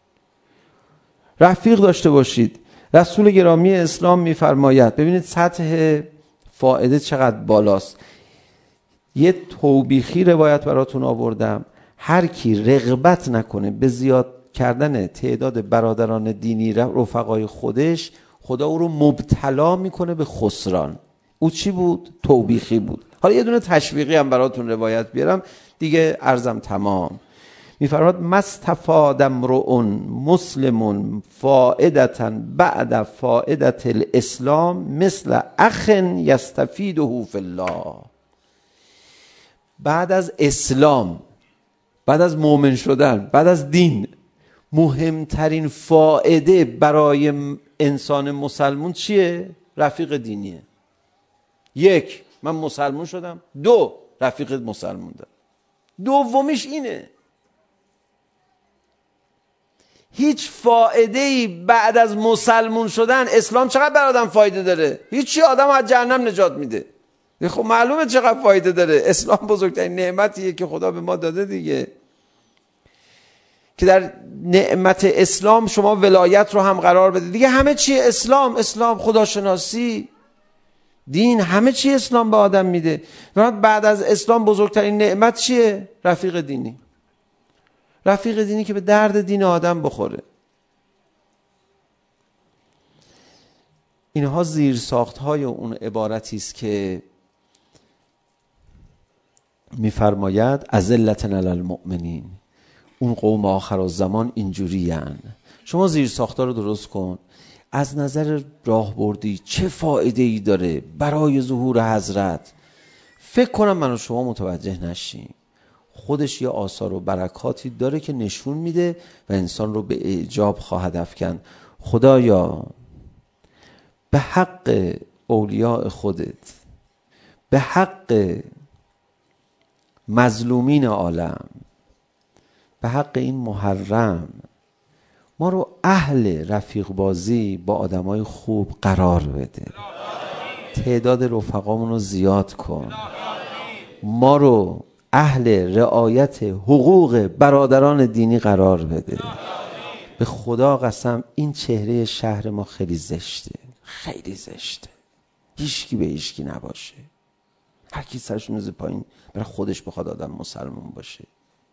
رفیق داشته باشید. رسول گرامی اسلام میفرماید، ببینید سطح فائده چقدر بالاست. یه توبیخی روایت براتون آوردم. هر کی رغبت نکنه به زیاد کردن تعداد برادران دینی رفقای خودش، خدا او رو مبتلا میکنه به خسران. او چی بود؟ توبیخی بود. حالا یه دونه تشویقی هم براتون روایت بیارم دیگه، عرضم تمام. میفرماد مستفاد امرؤ مسلم فائدة بعد فائدة الاسلام مثل اخ یستفیده فی الله. بعد از اسلام، بعد از مؤمن شدن، بعد از دین، مهمترین فائده برای انسان مسلمون چیه؟ رفیق دینیه. یک، من مسلمون شدم. دو، رفیق مسلمون دارم. دومیش اینه. هیچ فایده‌ای بعد از مسلمون شدن، اسلام چقدر بر آدم فایده داره؟ هیچی، آدم از جهنم نجات میده. خب معلومه چقدر فایده داره. اسلام بزرگترین نعمتیه که خدا به ما داده دیگه، که در نعمت اسلام شما ولایت رو هم قرار بده دیگه. همه چی اسلام، خداشناسی، دین، همه چی اسلام به آدم میده. بعد از اسلام بزرگترین نعمت چیه؟ رفیق دینی. رفیق دینی که به درد دین آدم بخوره. اینها زیرساخت‌های اون عبارتی است که می‌فرماید اذلة علی المؤمنین. اون قوم آخر الزمان اینجوریان. شما زیرساخت‌ها رو درست کن. از نظر راهبردی چه فایده‌ای داره برای ظهور حضرت؟ فکر کنم من و شما متوجه نشیم. خودش یه آثار و برکاتی داره که نشون میده و انسان رو به اعجاب خواهد افکند. خدایا به حق اولیاء خودت، به حق مظلومین عالم، به حق این محرم، ما رو اهل رفیق بازی با آدمای خوب قرار بده. تعداد رفقامون رو زیاد کن. ما رو اهل رعایت حقوق برادران دینی قرار بده. به خدا قسم این چهره شهر ما خیلی زشته، خیلی زشته. هیچکی به هیچکی نباشه، هر کی سرش میزه پایین برای خودش بخواد آدم مسلمان باشه.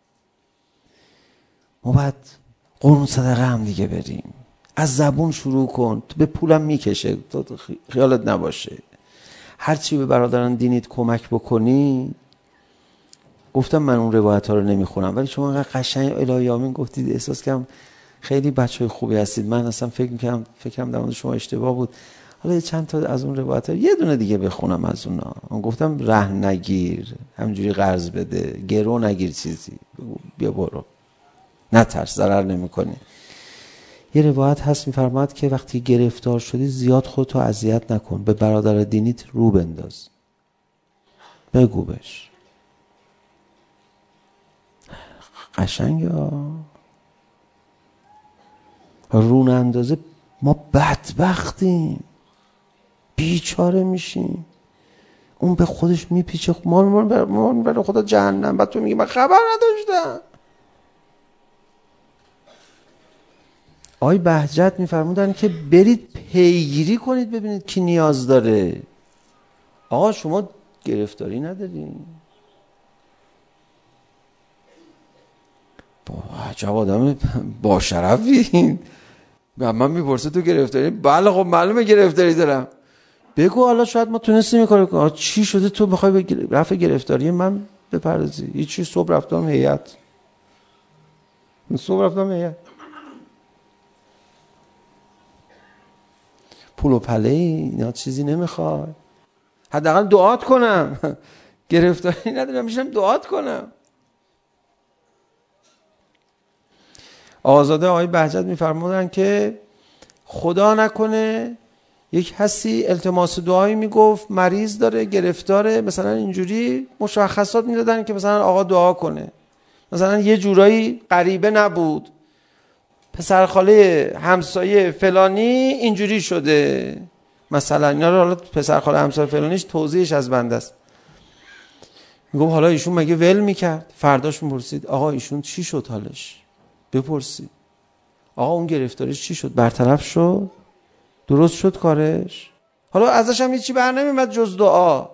ما باید قرون صدقه هم دیگه بریم. از زبون شروع کن، تو به پولم میکشه، تو خیالت نباشه. هرچی به برادران دینیت کمک بکنی. گفتم من اون روایت ها رو نمیخونم، ولی شما انقدر قشنگ الهی آمین گفتید، احساس کردم خیلی بچهای خوبی هستید. من اصلا فکرم در مورد شما اشتباه بود. حالا چند تا از اون روایت ها یه دونه دیگه بخونم از اونا. من گفتم رهن نگیر، همینجوری قرض بده، گرو نگیر، چیزی بیا برو، نترس، ضرر نمیکنی. یه روایت هست میفرماد که وقتی گرفتار شدی زیاد خودتو اذیت نکن، به برادر دینیت رو بنداز، بگو بهش. قشنگه رون اندازه. ما بدبختیم، بیچاره میشیم. اون به خودش میپیچه، ما برای خدا جهنم، بعد تو میگی من خبر نداشتم. آقای بهجت میفرمودن که برید پیگیری کنید ببینید کی نیاز داره. آقا شما گرفتاری ندارین؟ عجب آدم با شرفی. من میپرسه تو گرفتاری؟ بله خب معلومه گرفتاری دارم. بگو حالا شاید ما تونستیم کار کنیم. چی شده تو میخوای به رفع گرفتاری من بپردازی؟ هیچی، صبح رفتم هیئت. پول و پله اینا چیزی نمیخواد. حداقل دعات کنم. گرفتاری ندارم میشم دعات کنم. آزاده آقای بهجت میفرمودن که خدا نکنه یک کسی التماس دعایی میگفت، مریض داره، گرفتاره، مثلا اینجوری مشخصات میدادن که مثلا آقا دعا کنه. مثلا یه جورایی غریبه نبود، پسرخاله همسایه فلانی اینجوری شده، مثلا اینا رو حالا پسرخاله همسایه فلانیش توضیحش از بنده است. میگم حالا ایشون مگه ول میکرد؟ فرداش میپرسید آقا ایشون چی شد حالش؟ بپرسید آقا اون گرفتاریش چی شد؟ برطرف شد؟ درست شد کارش؟ حالا ازش هم هیچی بر نمیاد جز دعا.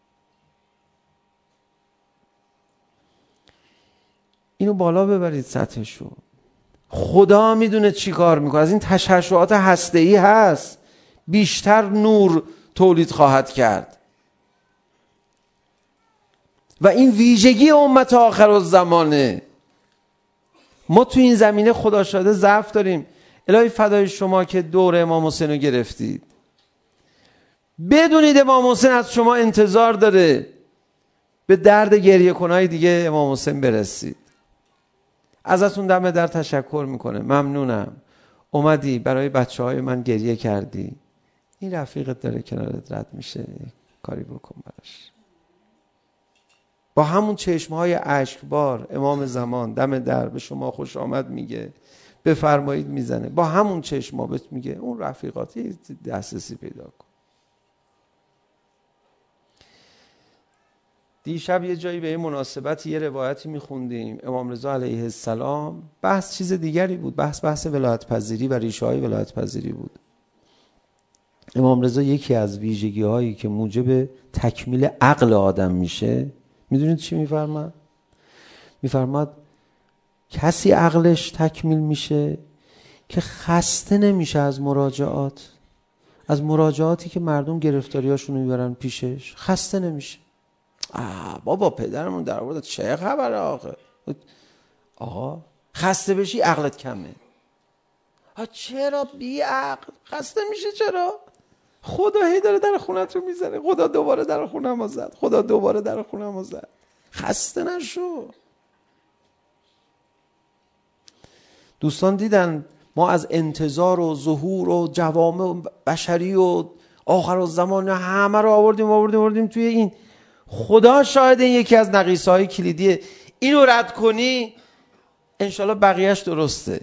اینو بالا ببرید سطحشو. خدا میدونه چی کار میکنه. از این تشعشعات هسته‌ای هست، بیشتر نور تولید خواهد کرد و این ویژگی امت آخرالزمانه. ما تو این زمینه خدا شاهده ضعف داریم. الهی فدای شما که دور امام حسین رو گرفتید. بدونید امام حسین از شما انتظار داره به درد گریه کنای دیگه امام حسین برسید. ازتون دم در تشکر میکنه. ممنونم اومدی برای بچه های من گریه کردی. این رفیقت داره کنارت رد میشه، کاری بکن براش. با همون چشمهای اشکبار امام زمان دم در به شما خوش آمد میگه، بفرمایید میزنه. با همون چشما بهت میگه اون رفیقاتی دسترسی پیدا کن. دیشب یه جایی به این مناسبت یه روایتی میخوندیم. امام رضا علیه السلام، بحث چیز دیگری بود، بحث ولایت پذیری و ریشه های ولایت پذیری بود. امام رضا یکی از ویژگی هایی که موجب تکمیل عقل آدم میشه، میدونید چی میفرماد؟ میفرماد کسی عقلش تکمیل میشه که خسته نمیشه از مراجعاتی که مردم گرفتاریاشونو میبرن پیشش. خسته نمیشه. بابا پدرمون در آورد چه خبره آخه؟ آقا خسته بشی عقلت کمه. چرا بی عقل خسته میشه؟ چرا؟ خدا هی داره در خونت رو میزنه. خدا دوباره در خونم زد. خسته نشو. دوستان دیدن ما از انتظار و ظهور و جوامع بشری و آخرالزمان همه رو آوردیم توی این. خدا شاهد این یکی از نقیصه‌های کلیدیه. اینو رد کنی انشالله بقیهش درسته.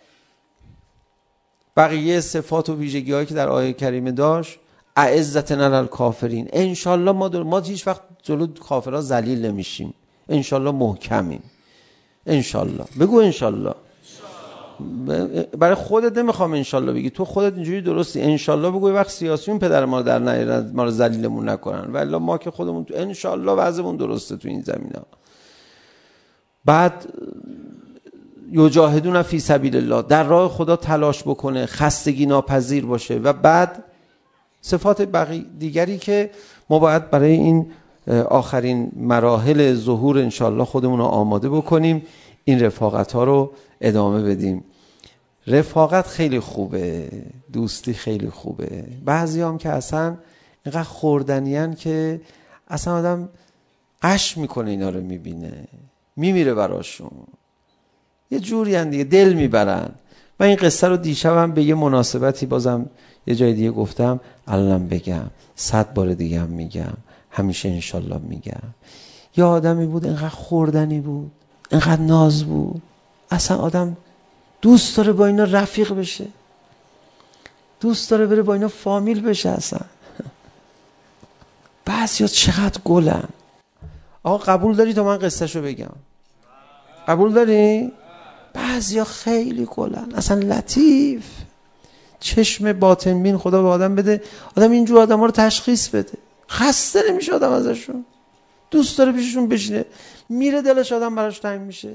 بقیه صفات و ویژگی‌هایی که در آیه کریمه داشت، اعزتنا علی الکافرین، انشالله ما هیچ وقت جلو کافرها ذلیل نمیشیم. انشالله محکمیم. انشالله بگو انشالله. برای خودت نمیخوام انشالله بگی، تو خودت اینجوری درستی. انشالله بگو وقت سیاسیون پدر ما رو در نیارن، ما رو ذلیلمون نکنن. ولی ما که خودمون تو انشالله وضعمون درسته تو این زمینا. بعد یجاهدون فی سبیل الله، در راه خدا تلاش بکنه، خستگی ناپذیر باشه. و بعد صفات دیگری که ما باید برای این آخرین مراحل ظهور انشالله خودمون رو آماده بکنیم، این رفاقت ها رو ادامه بدیم. رفاقت خیلی خوبه، دوستی خیلی خوبه. بعضی هم که اصلا اینقدر خوردنیان که اصلا آدم قش میکنه اینا رو میبینه، میمیره براشون. یه جوری هن دیگه، دل میبرن. من این قصه رو دیشبم به یه مناسبتی بازم یه جای دیگه گفتم، الانم بگم، 100 بار دیگه هم میگم، همیشه انشالله میگم. یه آدمی بود اینقدر خوردنی بود، اینقدر ناز بود، اصلا آدم دوست داره با اینا رفیق بشه، دوست داره بره با اینا فامیل بشه اصلا. بعضیا چقدر گلن. آقا قبول داری تا من قصهشو بگم؟ قبول داری؟ بعضیا خیلی گلن، اصلا لطیف، چشم باطن بین خدا به آدم بده، آدم اینجور آدم ها رو تشخیص بده. خسته نمیشه آدم ازشون، دوست داره پیششون بشینه، میره دلش آدم براش تنگ میشه.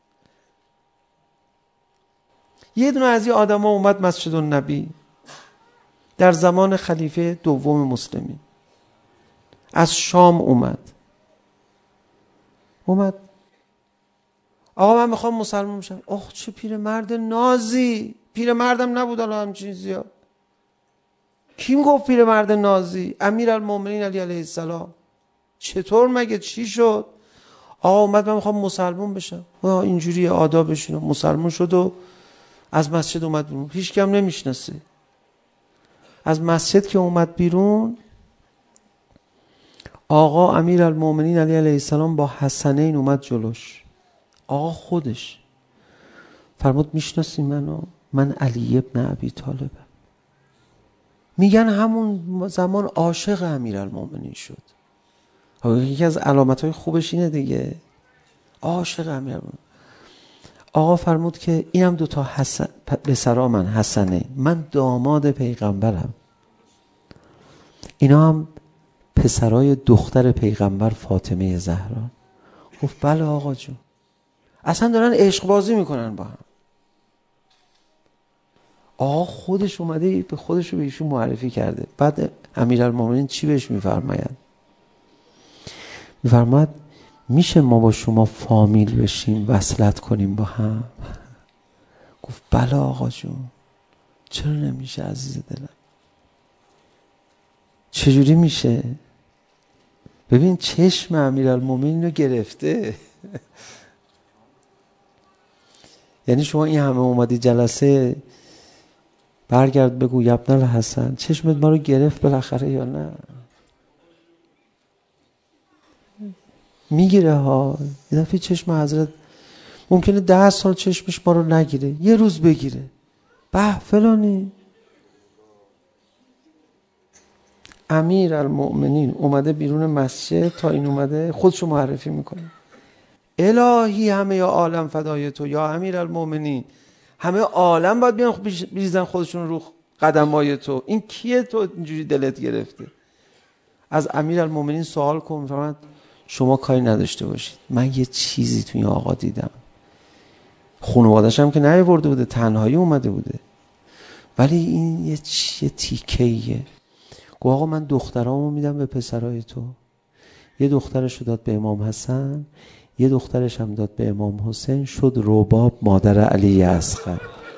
یه دونه از این آدم ها اومد مسجد النبی در زمان خلیفه دوم مسلمین، از شام اومد آقا من میخوام مسلمان بشم. اوه چه پیرمرد نازی، پیرمردم نبود الان همچین زیاد. کی گفت پیرمرد نازی؟ امیرالمومنین علی علیه السلام. چطور مگه چی شد؟ آقا اومد من میخوام مسلمان بشم. اینجوری آدابشون. مسلمان شد و از مسجد اومد بیرون، هیچ کم نمیشناسه. از مسجد که اومد بیرون، آقا امیرالمومنین علی علیه السلام با حسنین اومد جلوش. آقا خودش فرمود میشناسی منو؟ من علی ابن ابی طالبم. میگن همون زمان عاشق امیرالمومنین شد. یکی از علامتهای خوبش اینه دیگه، عاشق امیرالمومنین. آقا فرمود که اینم دوتا حسن پسرا من، حسنه، من داماد پیغمبرم، اینا هم پسرای دختر پیغمبر فاطمه زهرا. گفت بله آقا جون. اصلا دارن عشق بازی میکنن با هم. آقا خودش اومده به خودش رو به ایشون معرفی کرده. بعد امیرالمومنین چی بهش میفرماید؟ میفرماید میشه ما با شما فامیل بشیم، وصلت کنیم با هم؟ گفت بله آقا جون، چرا نمیشه عزیز دلم؟ چجوری میشه؟ ببین چشم امیرالمومنین رو گرفته. یعنی شما این همه اومدی جلسه، برگرد بگو یبن الحسن چشمت ما رو گرفت بالاخره یا نه؟ میگیره ها. یه دفعه چشم حضرت ممکنه 10 سال چشمش ما رو نگیره، یه روز بگیره. به فلانی امیرالمومنین اومده بیرون مسجد، تا این اومده خودشو معرفی میکنه. الهی همه عالم فدای تو یا امیرالمومنین، همه عالم باید بیان بریزن خودشون رو قدمای تو. این کیه تو اینجوری دلت گرفته؟ از امیرالمومنین سوال کن. فرمود شما کاری نداشته باشید، من یه چیزی توی این آقا دیدم. خانواده‌اش هم که نیاورده بوده، تنهایی اومده بوده، ولی این یه تیکه‌ایه. گفت آقا من دخترامو میدم به پسرای تو. یه دخترش رو داد به امام حسن، یه دخترش هم داد به امام حسین، شد رباب مادر علی اصغر.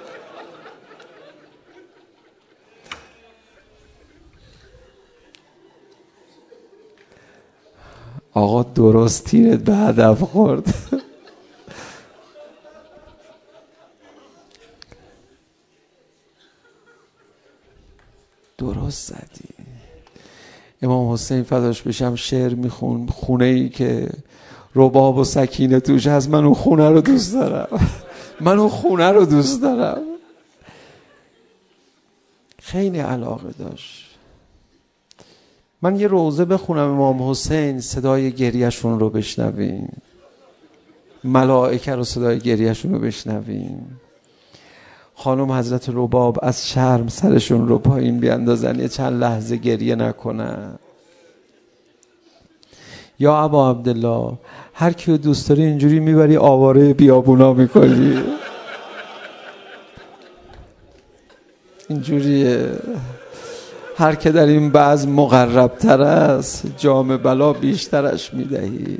آقا درست تیرت به هدف خورد. درست زدی. امام حسین فداش بشم شعر میخون، خونه ای که رباب و سکینه توش هست، من اون خونه رو دوست دارم. من اون خونه رو دوست دارم. خیلی علاقه داشت. من یه روزه بخونم امام حسین، صدای گریهشون رو بشنویم، ملائکه رو صدای گریهشون رو بشنویم، خانم حضرت رباب از شرم سرشون رو پایین بیاندازن، یه چند لحظه گریه نکنن. یا ابا عبدالله هر کیو دوست داری اینجوری میبری آواره بیابونا میکنی، اینجوریه. هر که در این بزم مقرب تر است، جام بلا بیشترش میدهی.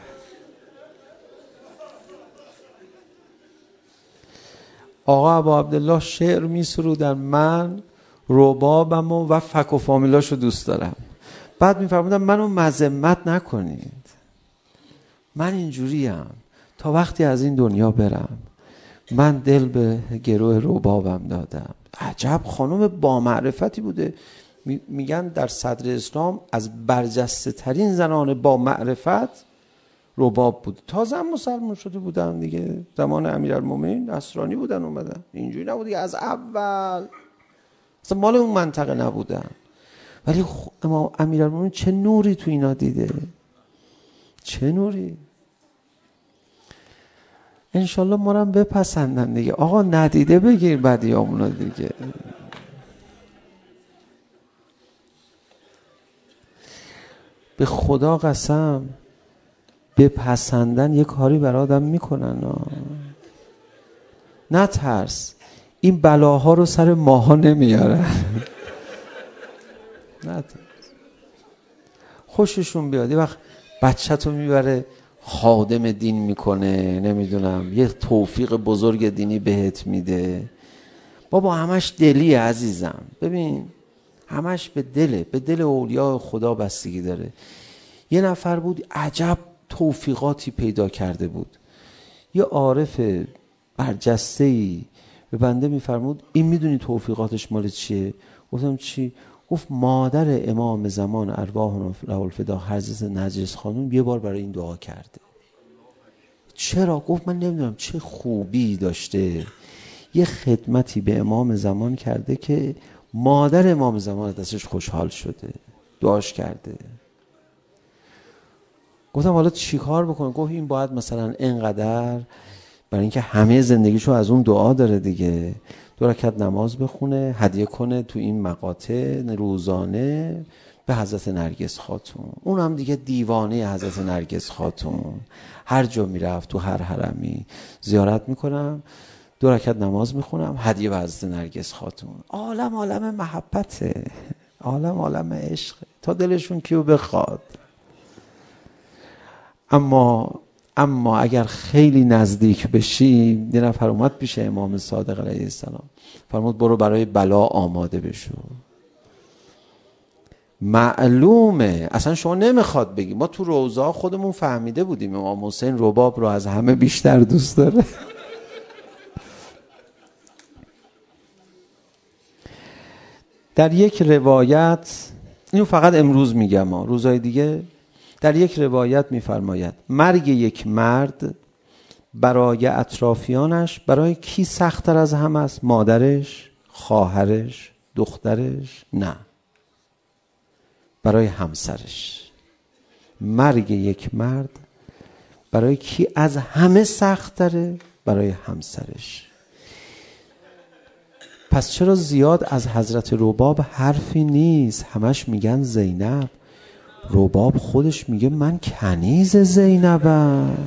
آقا ابا عبدالله شعر میسرودن، من ربابم و فک و فامیلاشو دوست دارم. بعد میفرمودن منو مذمت نکنید، من اینجوریم تا وقتی از این دنیا برم. من دل به گروه ربابم دادم. عجب خانم با معرفتی بوده. میگن در صدر اسلام از برجسته ترین زنان با معرفت رباب بود. تازه هم مسلمان شده بودن دیگه، زمان امیرالمومنین نصرانی بودن اومدن، اینجوری نبود دیگه، از اول اصلا مال اون منطقه نبودن. ولی امام امیرالمومنین چه نوری تو اینا دیده، چه نوری. انشالله ما رو بپسندن دیگه. آقا ندیده بگیر بدیامونو دیگه. به خدا قسم بپسندن یه کاری برای آدم میکنن. نه ترس، این بلاها رو سر ماها نمیارن. نه ترس. خوششون بیاد یه وقت بچه تو میبره خادم دین میکنه، نمیدونم یه توفیق بزرگ دینی بهت میده. بابا همش دلیه عزیزم. ببین همش به دل اولیاء خدا بستگی داره. یه نفر بود عجب توفیقاتی پیدا کرده بود، یه عارف برجسته‌ای به بنده میفرمود این میدونی توفیقاتش مال چیه؟ گفتم چی؟ گفت مادر امام زمان ارواح له الفدا حضرت نرگس خانم یه بار برای این دعا کرده. چرا؟ گفت من نمیدونم چه خوبی داشته، یه خدمتی به امام زمان کرده که مادر امام زمان دستش خوشحال شده، دعاش کرده. گفتم حالا چی کار بکنه؟ گفت این باید مثلا اینقدر، برای اینکه همه زندگیشو از اون دعا داره دیگه، 2 رکعت نماز بخونه، هدیه کنه تو این مقاطع روزانه به حضرت نرگس خاتون. اون هم دیگه دیوانه حضرت نرگس خاتون، هر جا میرفت تو هر حرمی زیارت میکنم، 2 رکعت نماز میخونم، هدیه به حضرت نرگس خاتون. عالم محبته، عالم عشق، تا دلشون کیو بخواد. اما اگر خیلی نزدیک بشی، یه نفر اومد پیش امام صادق علیه السلام فرمود برو برای بلا آماده بشو. معلومه اصلا شما نمیخواد بگی، ما تو روضه خودمون فهمیده بودیم امام حسین رباب رو از همه بیشتر دوست داره. در یک روایت، اینو فقط امروز میگم، روزهای دیگه در یک روایت میفرماید مرگ یک مرد برای اطرافیانش برای کی سخت‌تر از همه است؟ مادرش، خواهرش، دخترش؟ نه، برای همسرش. مرگ یک مرد برای کی از همه سخت‌تره؟ برای همسرش. پس چرا زیاد از حضرت رباب حرفی نیست؟ همش میگن زینب. رباب خودش میگه من کنیز زینبم.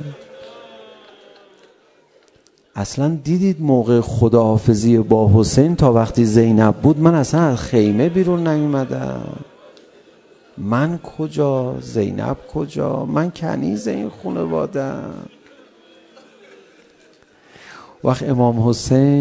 اصلا دیدید موقع خداحافظی با حسین تا وقتی زینب بود من اصلا از خیمه بیرون نیومدم. من کجا؟ زینب کجا؟ من کنیز این خانواده‌ام. وقت امام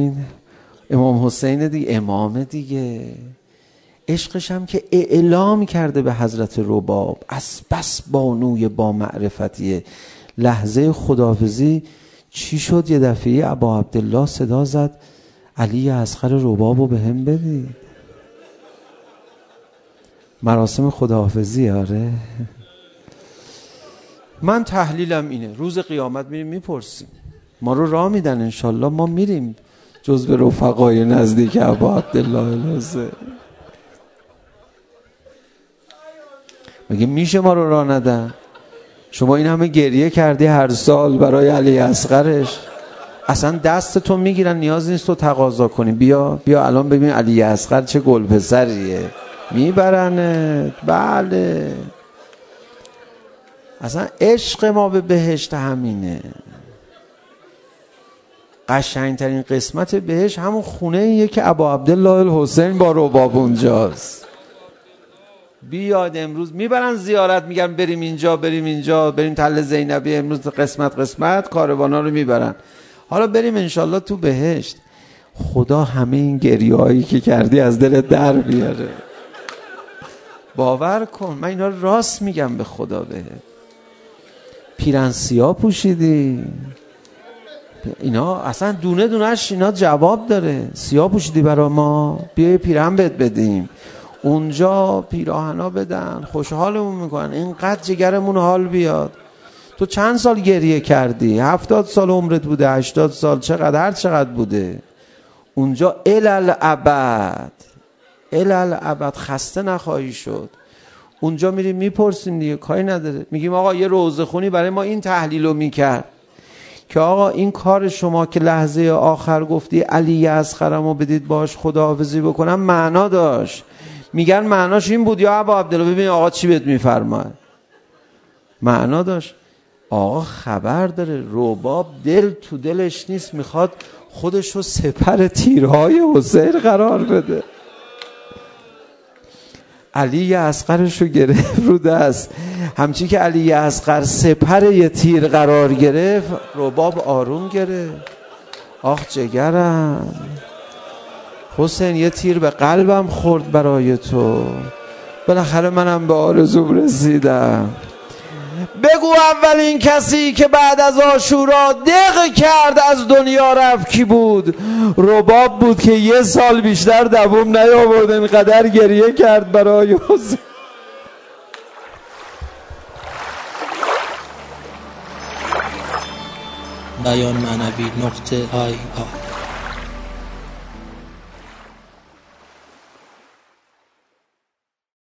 حسین دیگه امامه دیگه، عشقش هم که اعلام کرده به حضرت رباب، از بس بانوی با معرفتیه. لحظه خداحافظی چی شد؟ یه دفعه ابا عبدالله صدا زد علی اصغر ربابو به هم بدید. مراسم خداحافظی. آره من تحلیلم اینه، روز قیامت میریم میپرسیم، ما رو راه میدن انشالله، ما میریم جزو رفقای نزدیک ابا عبدالله الحسین. مگه میشه ما رو راه ندن؟ شما این همه گریه کردی هر سال برای علی اصغرش، اصلا دست تو میگیرن، نیاز نیست تو تقاضا کنی، بیا الان ببین علی اصغر چه گل پسریه، میبرنت. بله اصلا عشق ما به بهشت همینه. قشنگترین قسمت بهشت همون خونه ایه که ابا عبدالله الحسین با رباب اونجاست. بیاد امروز میبرن زیارت، میگن بریم اینجا بریم تل زینبی، امروز قسمت کاروانا رو میبرن. حالا بریم انشالله تو بهشت، خدا همه این گریه‌هایی که کردی از دلت در بیاره. باور کن من اینا راست میگم به خدا. به پیرن سیاه پوشیدی، اینا اصلا دونه دونهش اینا جواب داره. سیاه پوشیدی برا ما، بیا پیرن بهت بدیم، اونجا پیراهنا بدن، خوشحالمون میکنن، اینقدر جگرمون حال بیاد. تو چند سال گریه کردی؟ 70 سال عمرت بوده، 80 سال، چقدر هر چقدر بوده، اونجا الالعبد الالعبد، خسته نخواهی شد. اونجا میریم میپرسیم دیگه، کاری نداره، میگیم آقا یه روزه خونی برای ما این تحلیل رو میکرد که آقا این کار شما که لحظه آخر گفتی علی اصغرم رو بدید باش خداحافظی بکنم معنا داشت. میگن معناش این بود یا ابا عبدالله ببین آقا چی بهت میفرماید، معنا داشت. آقا خبر داره رباب دل تو دلش نیست، میخواد خودش رو سپر تیرهای حسین قرار بده. علی اصغرش رو گرفت رو دست، همچی که علی اصغر سپر یه تیر قرار گرفت رباب آروم گرفت. آخ جگرم حسین، یه تیر به قلبم خورد برای تو، بالاخره منم به آرزوم رسیدم. بگو اولین کسی که بعد از عاشورا دق کرد از دنیا رفت کی بود؟ رباب بود که 1 سال بیشتر دوام نیاورد، اینقدر گریه کرد برای حسین. بیان معنوی .ir